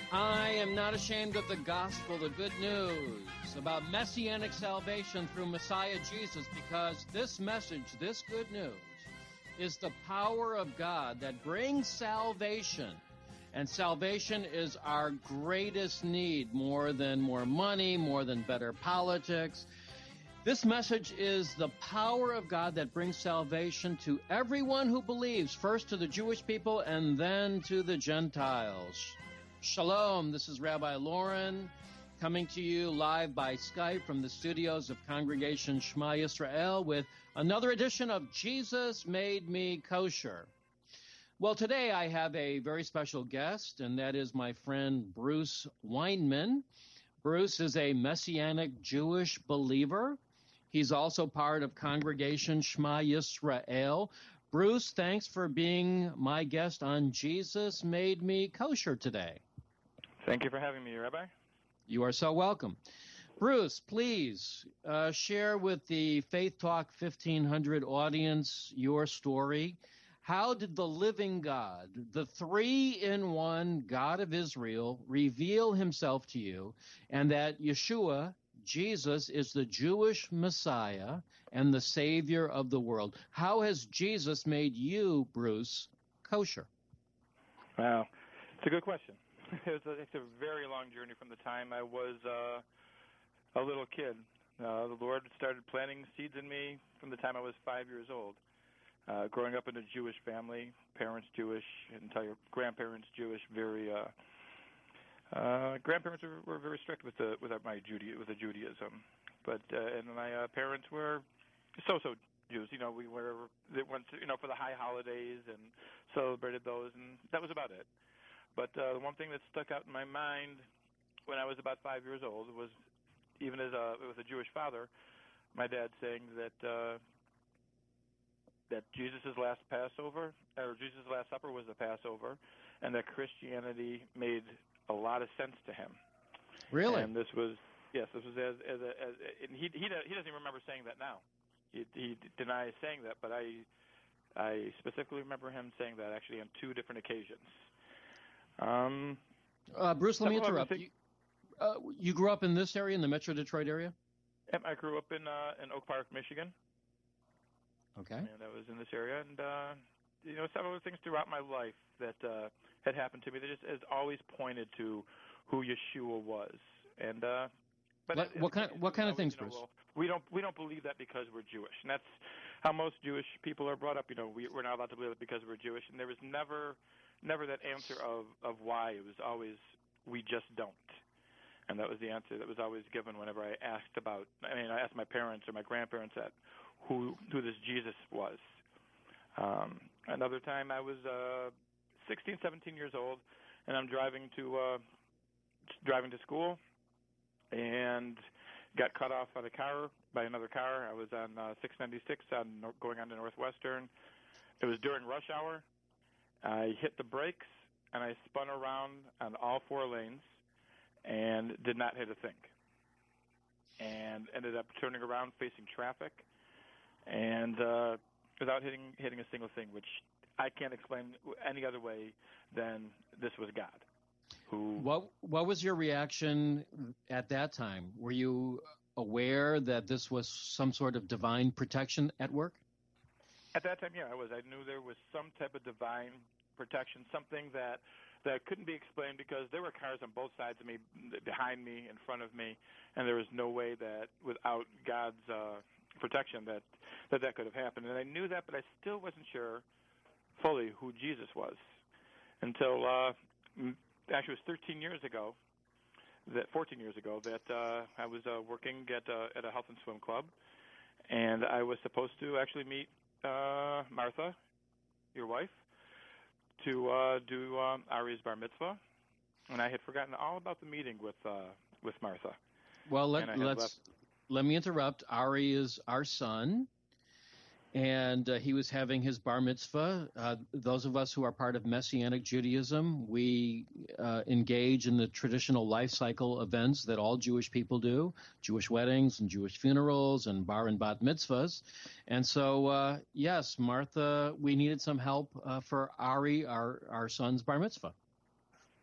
I am not ashamed of the gospel, the good news about messianic salvation through Messiah Jesus, because this message, this good news, is the power of God that brings salvation. And salvation is our greatest need, more than more money, more than better politics. This message is the power of God that brings salvation to everyone who believes, first to the Jewish people and then to the Gentiles. Shalom, this is Rabbi Lauren coming to you live by Skype from the studios of Congregation Shema Yisrael with another edition of Jesus Made Me Kosher. Well, today I have a very special guest, and that is my friend Bruce Weinman. Bruce is a Messianic Jewish believer. He's also part of Congregation Shema Yisrael. Bruce, thanks for being my guest on Jesus Made Me Kosher today. Thank you for having me, Rabbi. You are so welcome. Bruce, please share with the Faith Talk 1500 audience your story. How did the living God, the three-in-one God of Israel, reveal himself to you, and that Yeshua, Jesus, is the Jewish Messiah and the Savior of the world? How has Jesus made you, Bruce, kosher? Wow, it's a good question. It's a very long journey from the time I was a little kid. The Lord started planting seeds in me from the time I was 5 years old. Growing up in a Jewish family, parents Jewish, entire grandparents Jewish, grandparents were very strict with the Judaism, but and my parents were so Jews. You know, they went for the high holidays and celebrated those, and that was about it. But the one thing that stuck out in my mind when I was about 5 years old was, even with a Jewish father, my dad saying that Jesus' last Passover, or Jesus' last supper, was the Passover, and that Christianity made a lot of sense to him. Really? And this was and he doesn't even remember saying that now. He denies saying that, but I specifically remember him saying that actually on two different occasions. Bruce, let me interrupt. You grew up in this area, in the Metro Detroit area? I grew up in Oak Park, Michigan. Okay. And I was in this area, and several things throughout my life that had happened to me that just has always pointed to who Yeshua was. And what kind of things, Bruce? Well, we don't believe that because we're Jewish, and that's how most Jewish people are brought up. We're not allowed to believe it because we're Jewish, and there was never that answer of why. It was always, we just don't. And that was the answer that was always given whenever I asked I asked my parents or my grandparents that who this Jesus was. Another time I was 16, 17 years old, and I'm driving to school, and got cut off by another car. I was on 696 going on to Northwestern. It was during rush hour. I hit the brakes, and I spun around on all four lanes and did not hit a thing, and ended up turning around facing traffic, and without hitting a single thing, which I can't explain any other way than this was God. What was your reaction at that time? Were you aware that this was some sort of divine protection at work? At that time, yeah, I was. I knew there was some type of divine protection, something that couldn't be explained, because there were cars on both sides of me, behind me, in front of me, and there was no way that without God's protection that could have happened. And I knew that, but I still wasn't sure fully who Jesus was until actually it was 14 years ago that I was working at a health and swim club, and I was supposed to actually meet Martha, your wife, to do Ari's bar mitzvah, and I had forgotten all about the meeting with Martha. Well, let me interrupt. Ari is our son, and he was having his bar mitzvah. Those of us who are part of Messianic Judaism, we engage in the traditional life cycle events that all Jewish people do, Jewish weddings and Jewish funerals and bar and bat mitzvahs. And so, yes, Martha, we needed some help for Ari, our son's bar mitzvah.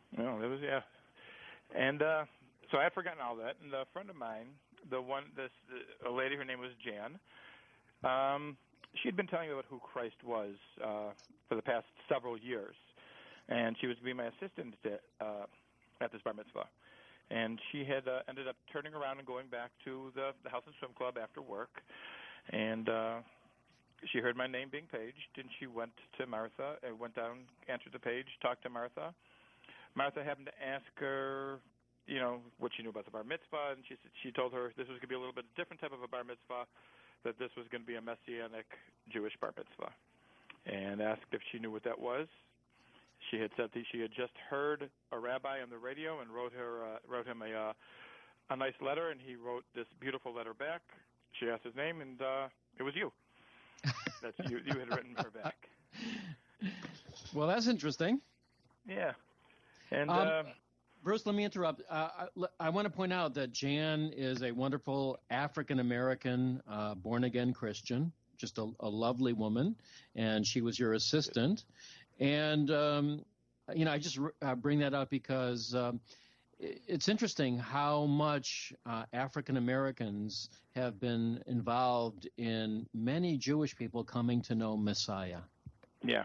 Well, it was, yeah. And so I had forgotten all that. And a friend of mine, a lady, her name was Jan. She'd been telling me about who Christ was for the past several years, and she was to be my assistant at this bar mitzvah. And she had ended up turning around and going back to the House and Swim Club after work, and she heard my name being paged, and she went to Martha and went down, answered the page, talked to Martha. Martha happened to ask her, what she knew about the bar mitzvah, and she told her this was going to be a little bit different type of a bar mitzvah, that this was going to be a Messianic Jewish bar mitzvah, and asked if she knew what that was. She had said that she had just heard a rabbi on the radio and wrote him a nice letter, and he wrote this beautiful letter back. She asked his name, and it was you. That you had written her back. Well, that's interesting. Yeah. And Bruce, let me interrupt. I want to point out that Jan is a wonderful African-American born-again Christian, just a lovely woman, and she was your assistant. And, I just bring that up because it's interesting how much African-Americans have been involved in many Jewish people coming to know Messiah. Yeah.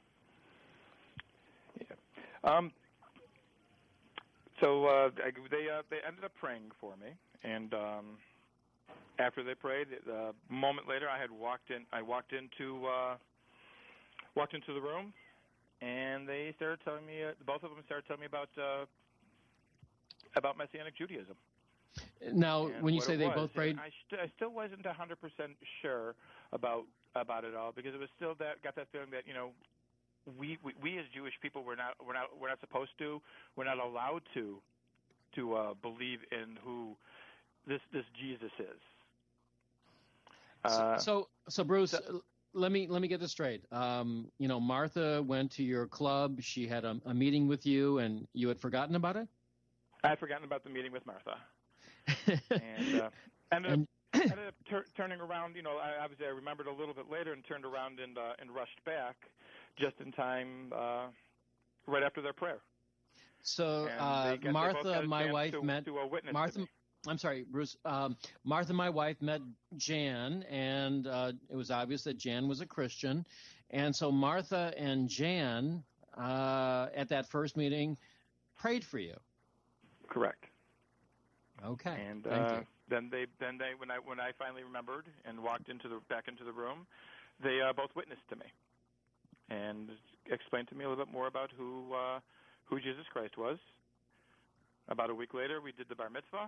So they ended up praying for me, and after they prayed, a moment later, I walked into the room, and they started telling me, both of them started telling me about Messianic Judaism. Now, when you say they both prayed, I still wasn't 100% sure about it all, because it was still got that feeling that we as Jewish people we're not supposed to, we're not allowed to believe in who this Jesus is. So Bruce, let me get this straight. Martha went to your club. She had a meeting with you, and you had forgotten about it? I had forgotten about the meeting with Martha, and ended up turning around. Obviously I remembered a little bit later and turned around and rushed back just in time, right after their prayer. So Martha, my wife, met Martha. I'm sorry, Bruce. Martha, my wife, met Jan, and it was obvious that Jan was a Christian. And so Martha and Jan, at that first meeting, prayed for you. Correct. Okay. And thank you. Then they when I finally remembered and walked back into the room, they both witnessed to me and explained to me a little bit more about who Jesus Christ was. About a week later, we did the bar mitzvah.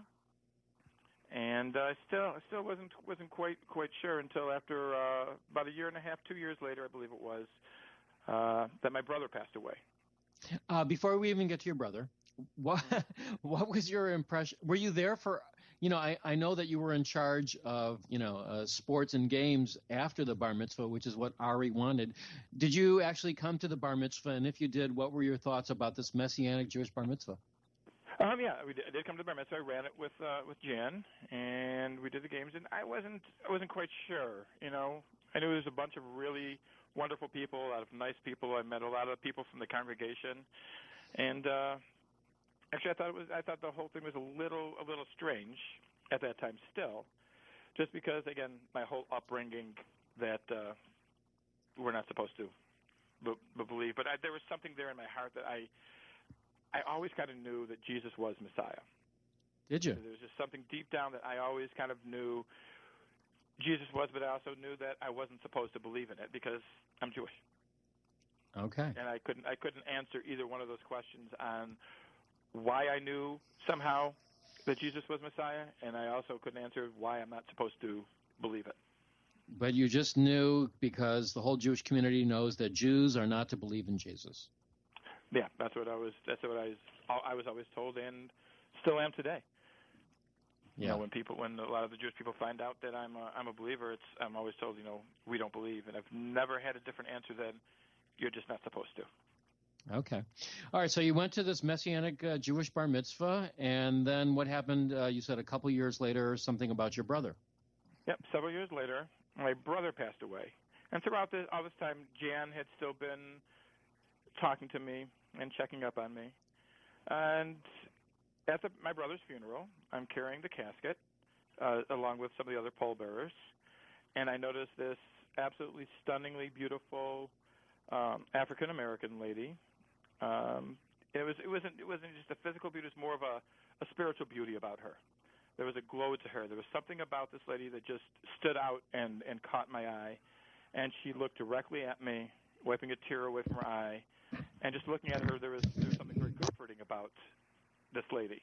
And I still wasn't quite sure until after about a year and a half, 2 years later, I believe it was, that my brother passed away. Before we even get to your brother, what was your impression? Were you there for? I know that you were in charge of sports and games after the bar mitzvah, which is what Ari wanted. Did you actually come to the bar mitzvah? And if you did, what were your thoughts about this Messianic Jewish bar mitzvah? Yeah, I did come to the bar mitzvah. I ran it with Jan, and we did the games. And I wasn't quite sure. I knew there was a bunch of really wonderful people, a lot of nice people. I met a lot of people from the congregation, and actually, I thought the whole thing was a little strange at that time. Still, just because again, my whole upbringing that we're not supposed to believe. But there was something there in my heart that I always kind of knew that Jesus was Messiah. Did you? There was just something deep down that I always kind of knew Jesus was, but I also knew that I wasn't supposed to believe in it because I'm Jewish. Okay. And I couldn't answer either one of those questions on why I knew somehow that Jesus was Messiah, and I also couldn't answer why I'm not supposed to believe it. But you just knew because the whole Jewish community knows that Jews are not to believe in Jesus. Yeah, that's what I was always told, and still am today. Yeah. When a lot of the Jewish people find out that I'm a believer, I'm always told, we don't believe, and I've never had a different answer than you're just not supposed to. Okay. All right, so you went to this Messianic Jewish bar mitzvah, and then what happened? You said a couple years later something about your brother. Yep, several years later, my brother passed away. And throughout all this time, Jan had still been talking to me and checking up on me. And at my brother's funeral, I'm carrying the casket along with some of the other pallbearers, and I noticed this absolutely stunningly beautiful African American lady. It wasn't just a physical beauty; it was more of a spiritual beauty about her. There was a glow to her. There was something about this lady that just stood out and caught my eye. And she looked directly at me, wiping a tear away from her eye. And just looking at her, there was something very comforting about this lady.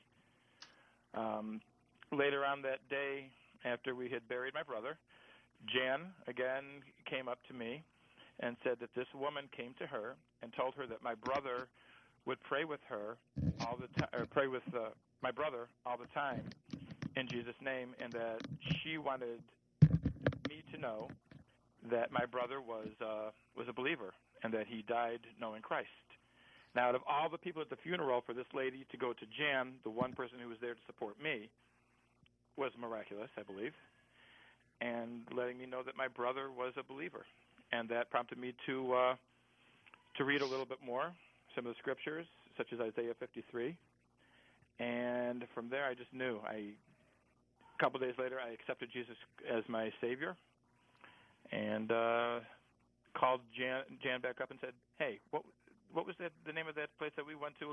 Later on that day, after we had buried my brother, Jan again came up to me and said that this woman came to her and told her that my brother would pray with her all the time, or pray with my brother all the time in Jesus' name, and that she wanted me to know that my brother was a believer and that he died knowing Christ. Now, out of all the people at the funeral, for this lady to go to Jan, the one person who was there to support me, was miraculous, I believe, and letting me know that my brother was a believer. And that prompted me to read a little bit more, some of the scriptures, such as Isaiah 53. And from there, I just knew. A couple days later, I accepted Jesus as my Savior and called Jan back up and said, hey, what was the name of that place that we went to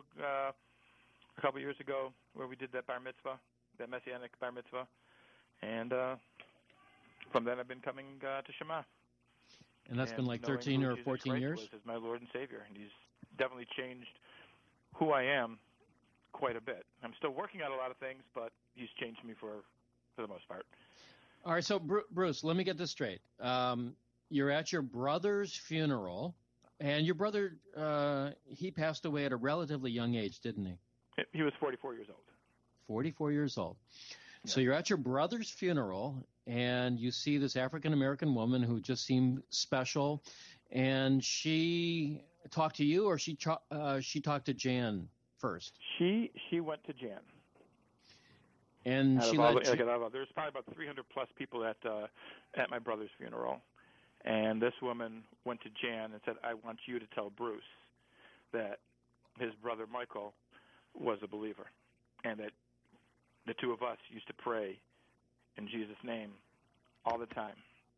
a couple years ago where we did that bar mitzvah, that Messianic bar mitzvah? And from then I've been coming to Shema. And that's been like 13 or 14 years? Jesus Christ was as my Lord and Savior, and he's definitely changed who I am quite a bit. I'm still working on a lot of things, but he's changed me for the most part. All right, so Bruce, let me get this straight. You're at your brother's funeral, and your brother, he passed away at a relatively young age, didn't he? He was 44 years old. 44 years old. Yeah. So you're at your brother's funeral, and you see this African-American woman who just seemed special, and she talked to you, or she talked to Jan first? She went to Jan. And there's probably about 300 plus people at my brother's funeral, and this woman went to Jan and said, "I want you to tell Bruce that his brother Michael was a believer, and that the two of us used to pray in Jesus' name all the time."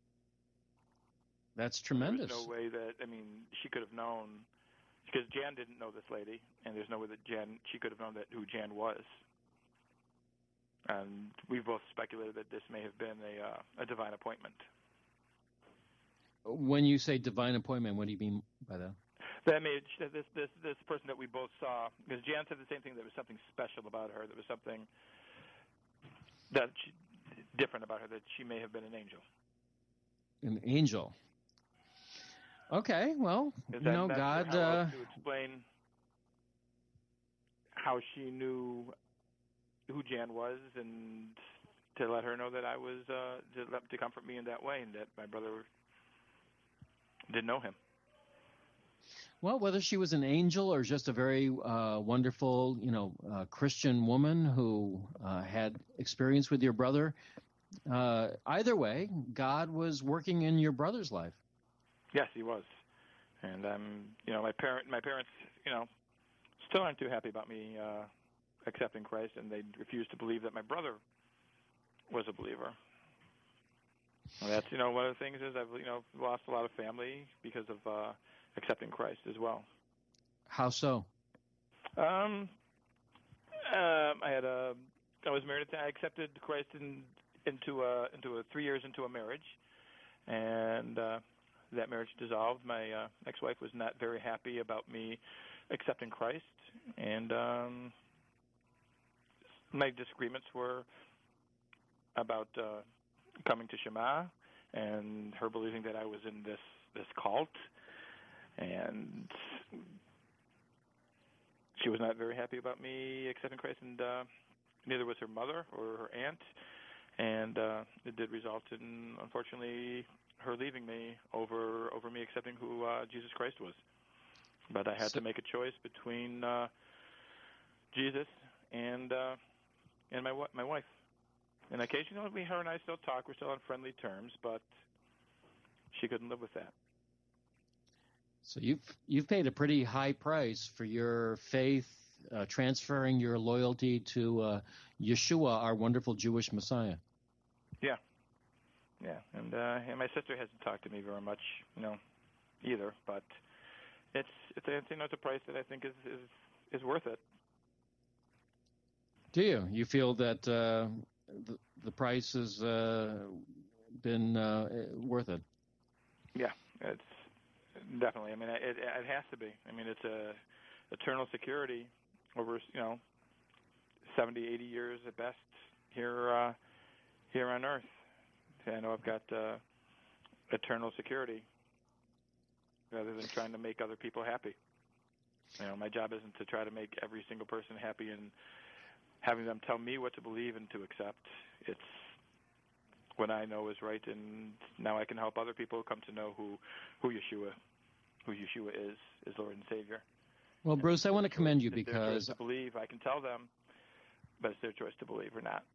That's tremendous. There's no way that, she could have known, because Jan didn't know this lady, and there's no way that she could have known who Jan was. And we both speculated that this may have been a divine appointment. When you say divine appointment, what do you mean by that? That this person that we both saw, because Jan said the same thing, there was something special about her, there was something different about her, that she may have been an angel. An angel. Okay, well, God... to explain how she knew who Jan was, and to let her know that I was, to comfort me in that way, and that my brother didn't know him. Well, whether she was an angel or just a very wonderful, Christian woman who had experience with your brother, either way, God was working in your brother's life. Yes, he was. And my parents, still aren't too happy about me accepting Christ, and they refuse to believe that my brother was a believer. And that's, one of the things is I've, lost a lot of family because of accepting Christ as well. How so? I was married. I accepted Christ into 3 years into a marriage, and that marriage dissolved. My ex-wife was not very happy about me accepting Christ, and my disagreements were about coming to Shema, and her believing that I was in this cult, and she was not very happy about me accepting Christ, and neither was her mother or her aunt, and it did result in, unfortunately, her leaving me over me accepting who Jesus Christ was. But I had to make a choice between Jesus and my wife. And occasionally, her and I still talk. We're still on friendly terms, but she couldn't live with that. So you've paid a pretty high price for your faith transferring your loyalty to Yeshua, our wonderful Jewish Messiah. Yeah. And my sister hasn't talked to me very much, either. But it's a price that I think is worth it. Do you? You feel that the price has been worth it? Yeah, it's definitely. I mean, it has to be. I mean, it's eternal security over 70, 80 years at best here on Earth. I know I've got eternal security rather than trying to make other people happy. My job isn't to try to make every single person happy and having them tell me what to believe and to accept. It's what I know is right, and now I can help other people come to know who Yeshua is Lord and Savior. Well, Bruce, I want to commend you because their choice because to believe, I can tell them, but it's their choice to believe or not.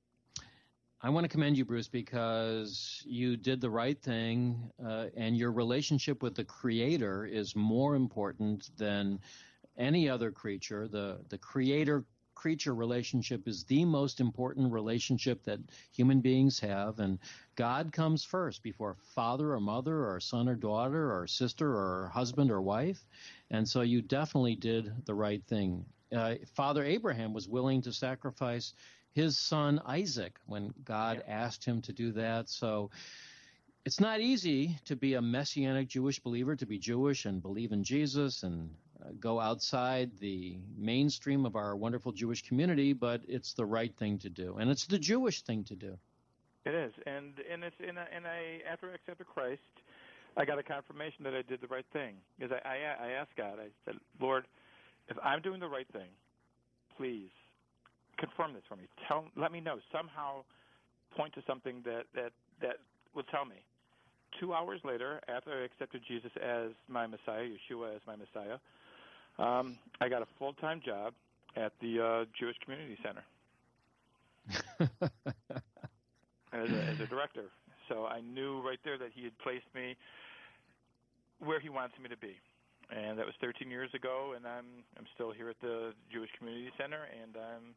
I want to commend you, Bruce, because you did the right thing, and your relationship with the Creator is more important than any other creature. The creator-creature relationship is the most important relationship that human beings have, and God comes first before father or mother or son or daughter or sister or husband or wife, and so you definitely did the right thing. Father Abraham was willing to sacrifice his son Isaac when God asked him to do that. So it's not easy to be a Messianic Jewish believer, to be Jewish and believe in Jesus and go outside the mainstream of our wonderful Jewish community, but it's the right thing to do, and it's the Jewish thing to do. It is, and it's after I accepted Christ, I got a confirmation that I did the right thing. Because I asked God, I said, Lord, if I'm doing the right thing, please confirm this for me. Let me know. Somehow point to something that will tell me. 2 hours later, after I accepted Jesus as my Messiah, Yeshua as my Messiah, I got a full-time job at the Jewish Community Center as a director. So I knew right there that he had placed me where he wants me to be. And that was 13 years ago, and I'm still here at the Jewish Community Center, and I'm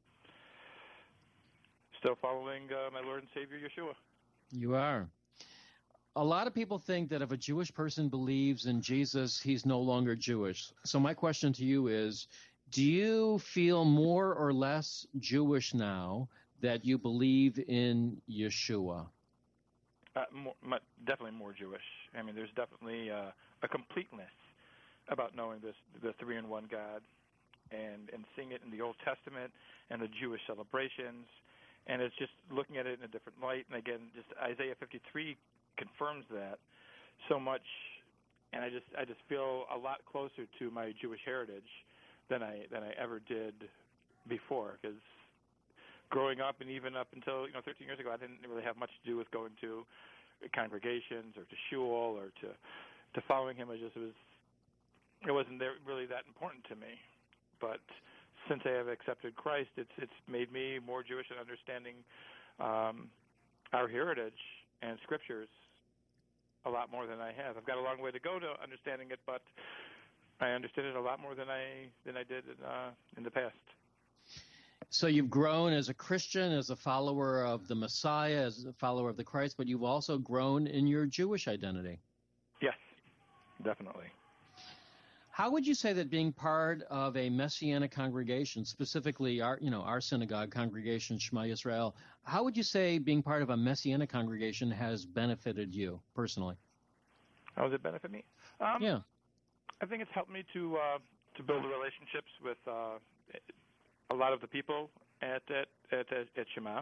still following my Lord and Savior, Yeshua. You are. A lot of people think that if a Jewish person believes in Jesus, he's no longer Jewish. So my question to you is, do you feel more or less Jewish now that you believe in Yeshua? Definitely more Jewish. I mean, there's definitely a completeness about knowing the three-in-one God and seeing it in the Old Testament and the Jewish celebrations. And it's just looking at it in a different light. And again, just Isaiah 53 confirms that so much. And I just feel a lot closer to my Jewish heritage than I ever did before. Because growing up, and even up until 13 years ago, I didn't really have much to do with going to congregations or to shul or to following him. It wasn't really that important to me. But since I have accepted Christ, it's made me more Jewish in understanding our heritage and scriptures a lot more than I have. I've got a long way to go to understanding it, but I understand it a lot more than I did in the past. So you've grown as a Christian, as a follower of the Messiah, as a follower of the Christ, but you've also grown in your Jewish identity. Yes, definitely. How would you say that being part of a Messianic congregation, specifically our synagogue congregation, Shema Yisrael, how would you say being part of a Messianic congregation has benefited you personally? How does it benefit me? Yeah. I think it's helped me to build relationships with a lot of the people at Shema,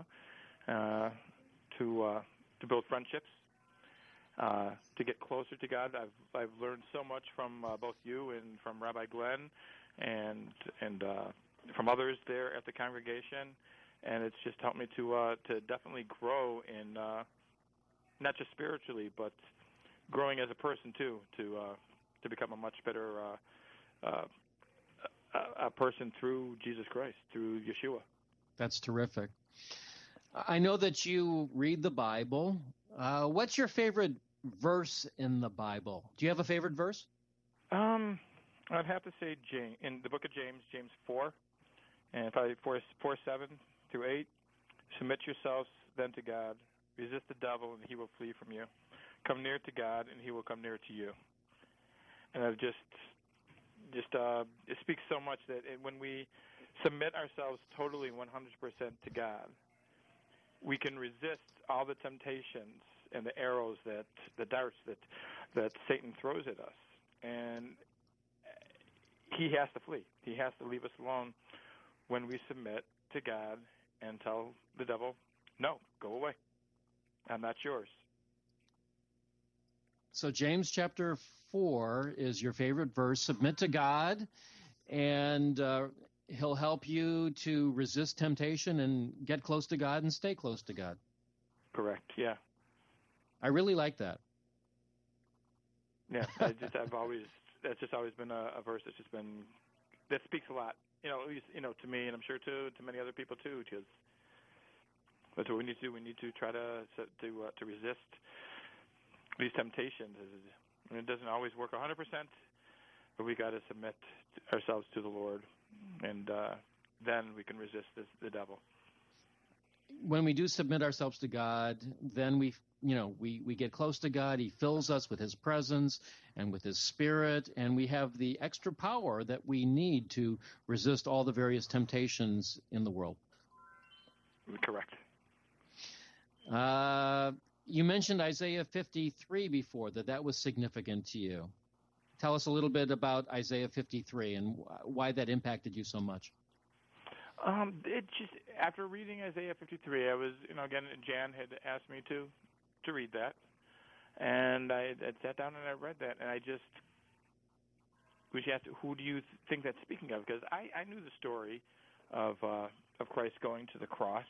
to build friendships. To get closer to God. I've learned so much from both you and from Rabbi Glenn and from others there at the congregation, and it's just helped me to definitely grow in not just spiritually, but growing as a person too, to become a much better a person through Jesus Christ, through Yeshua. That's terrific. I know that you read the Bible. What's your favorite verse in the Bible? Do you have a favorite verse? I'd have to say in the book of James 4. And probably 4:7 through 8. Submit yourselves then to God. Resist the devil, and he will flee from you. Come near to God, and he will come near to you. And it it speaks so much that when we submit ourselves totally 100% to God, we can resist all the temptations and the arrows, the darts that Satan throws at us. And he has to flee. He has to leave us alone when we submit to God and tell the devil, no, go away. I'm not yours. So James chapter 4 is your favorite verse. Submit to God, and he'll help you to resist temptation and get close to God and stay close to God. Correct, yeah. I really like that. Yeah, that's just always been a verse that speaks a lot. At least, to me, and I'm sure to many other people too, because that's what we need to do. We need to try to resist these temptations. And it doesn't always work 100%, but we got to submit ourselves to the Lord, and then we can resist the devil. When we do submit ourselves to God, then we get close to God. He fills us with his presence and with his spirit, and we have the extra power that we need to resist all the various temptations in the world. Correct. You mentioned Isaiah 53 before, that was significant to you. Tell us a little bit about Isaiah 53 and why that impacted you so much. It just, after reading Isaiah 53, I was, again, Jan had asked me to read that, and I sat down and I read that, and she asked, who do you think that's speaking of? Because I knew the story of Christ going to the cross.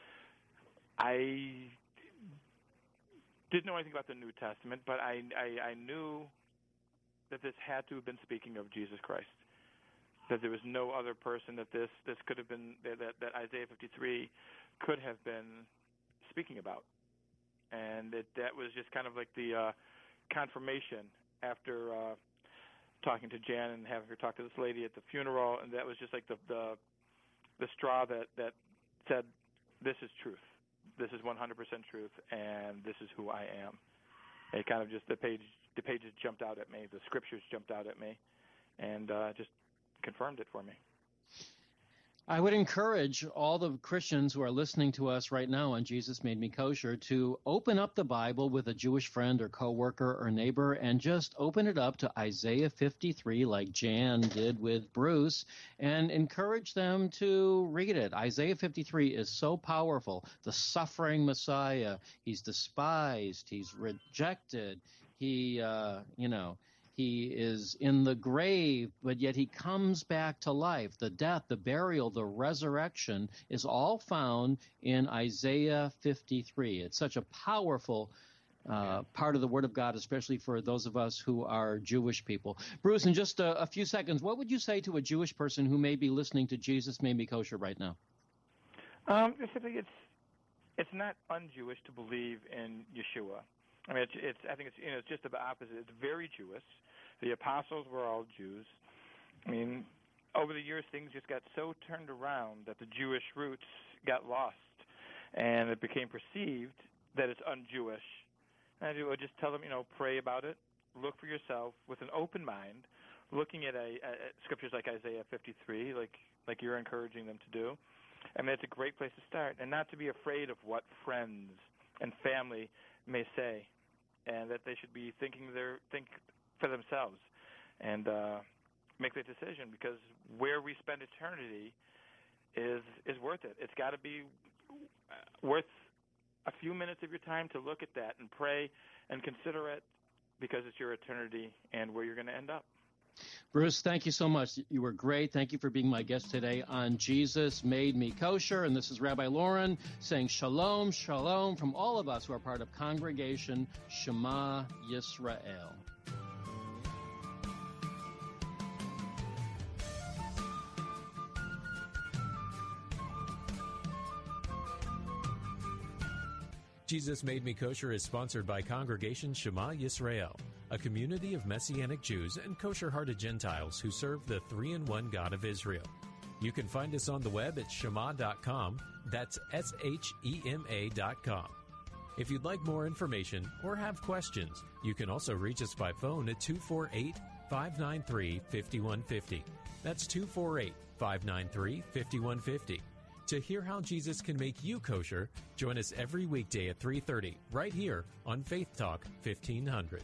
I didn't know anything about the New Testament, but I knew that this had to have been speaking of Jesus Christ. That there was no other person that this could have been, that Isaiah 53 could have been speaking about. And that was just kind of like the confirmation after talking to Jan and having her talk to this lady at the funeral, and that was just like the straw that said, this is truth. This is 100% truth, and this is who I am. It kind of just, the pages jumped out at me, the scriptures jumped out at me, and just confirmed it for me. I would encourage all the Christians who are listening to us right now on Jesus Made Me Kosher to open up the Bible with a Jewish friend or coworker or neighbor and just open it up to Isaiah 53 like Jan did with Bruce and encourage them to read it. Isaiah 53 is so powerful. The suffering Messiah, he's despised, he's rejected, he is in the grave, but yet he comes back to life. The death, the burial, the resurrection is all found in Isaiah 53. It's such a powerful part of the Word of God, especially for those of us who are Jewish people. Bruce, in just a few seconds, what would you say to a Jewish person who may be listening to Jesus Made Me Kosher right now? It's not un-Jewish to believe in Yeshua. I mean, I think it's just the opposite. It's very Jewish. The apostles were all Jews. I mean, over the years, things just got so turned around that the Jewish roots got lost, and it became perceived that it's un-Jewish. And I would just tell them, pray about it, look for yourself with an open mind, looking at scriptures like Isaiah 53, like you're encouraging them to do. I mean, it's a great place to start, and not to be afraid of what friends and family may say, and that they should be think for themselves and make the decision, because where we spend eternity is worth it. It's got to be worth a few minutes of your time to look at that and pray and consider it, because it's your eternity and where you're going to end up. Bruce, thank you so much. You were great. Thank you for being my guest today on Jesus Made Me Kosher. And this is Rabbi Lauren saying shalom, shalom from all of us who are part of Congregation Shema Yisrael. Jesus Made Me Kosher is sponsored by Congregation Shema Yisrael, a community of Messianic Jews and kosher-hearted Gentiles who serve the three-in-one God of Israel. You can find us on the web at shema.com. That's SHEMA.com. If you'd like more information or have questions, you can also reach us by phone at 248-593-5150. That's 248-593-5150. To hear how Jesus can make you kosher, join us every weekday at 3:30 right here on Faith Talk 1500.